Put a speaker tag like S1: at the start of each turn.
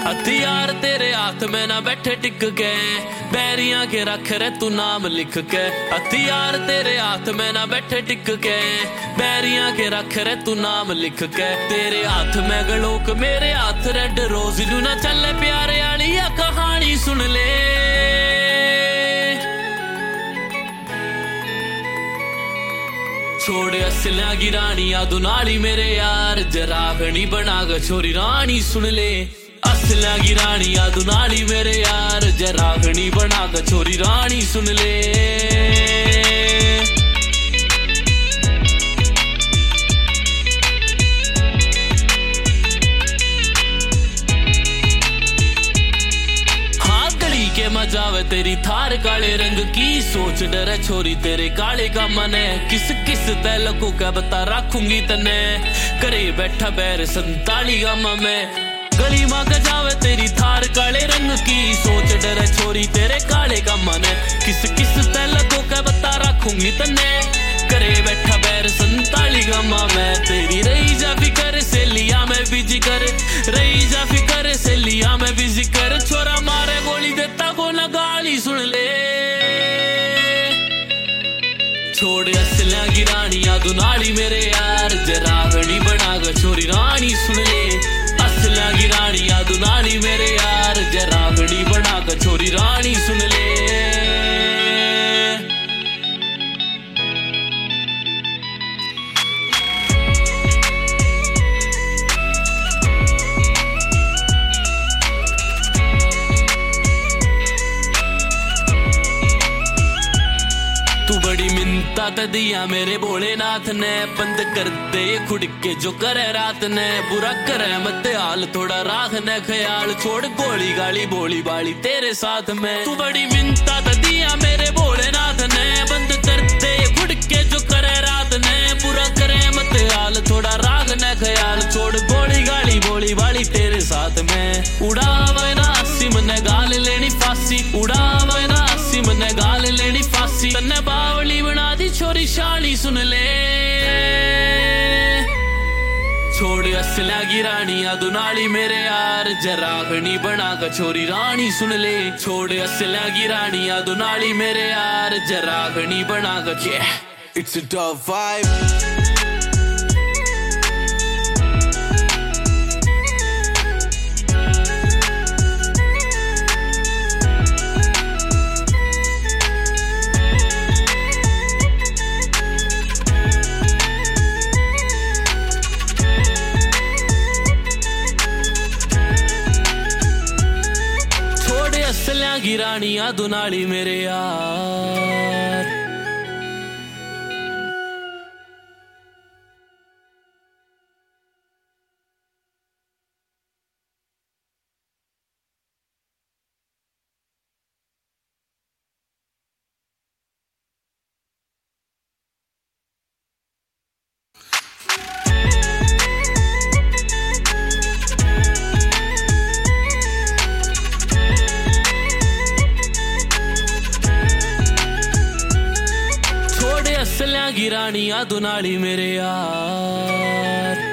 S1: हथियार तेरे हाथ में ना बैठे टिक के, बैरियां के रख रे तू नाम लिख के। हथियार तेरे हाथ में ना बैठे टिक के, बैरियां के रख रे तू नाम लिख के। तेरे हाथ में गलोक मेरे हाथ रेड रोज, नू ना चले प्यारे आली या कहानी सुन ले। छोड़ असलियां की रानी यादू नाली मेरे यार, जरागनी बना ग छोरी रानी सुन ले। असलियां की रानी यादू नाली मेरे यार, जरागनी बना ग छोरी रानी सुन ले। के मजावे तेरी थार काले रंग की, सोच डरे छोरी तेरे काले का मन है। किस किस तैल को क्या बता रखूंगी तने, करे बैठा बैर 47 गामा में। गली माँ गजावे तेरी थार काले रंग की, सोच डरे छोरी तेरे काले का मन है। किस किस तैल को क्या बता रखूंगी तने, करे बैठा बैर 47 गामा में। तेरी रही जा फिकर से लिया मैं बिजी कर, रही जा फिकर से लिया मैं बिजी कर। छोरा मारे गोली देता को ना गाली सुन ले। छोड़ असलियां की रानी यादू नाली मेरे यार, जरागनी बना ग छोरी रानी सुन ले। असलियां की रानी यादू नाली मेरे यार, जरागनी बना ग छोरी रानी सुन ले। बड़ी मिन्नता त दिया मेरे भोलेनाथ ने, बंद कर दे खुड़के जो करे रात ने। बुरा करे मत हाल थोड़ा राख न ख्याल, छोड़ गोली गाली बोली बाली तेरे साथ में। तू बड़ी मिन्नता त दिया मेरे भोलेनाथ ने, बंद कर दे खुड़के जो करे रात ने। बुरा करे मत हाल थोड़ा राख न ख्याल, छोड़ गोली गाली बोली बाली तेरे साथ में। उड़ावे ना सिम ने गाल लेनी फांसी, उड़ावे ना सिम ने गाल लेनी फांसी। तन्ने बावली बना दी छोरी शाली सुन ले। छोड़ असलियां की रानी यादू नाली मेरे यार, जरागनी बना ग छोरी रानी सुन ले। छोड़ असलियां की रानी यादू नाली मेरे यार, जरागनी बना ग।
S2: It's a dub vibe.
S1: असलियां की रानी यादू नाली मेरे यार। असलियां की रानी यादू नाली मेरे यार।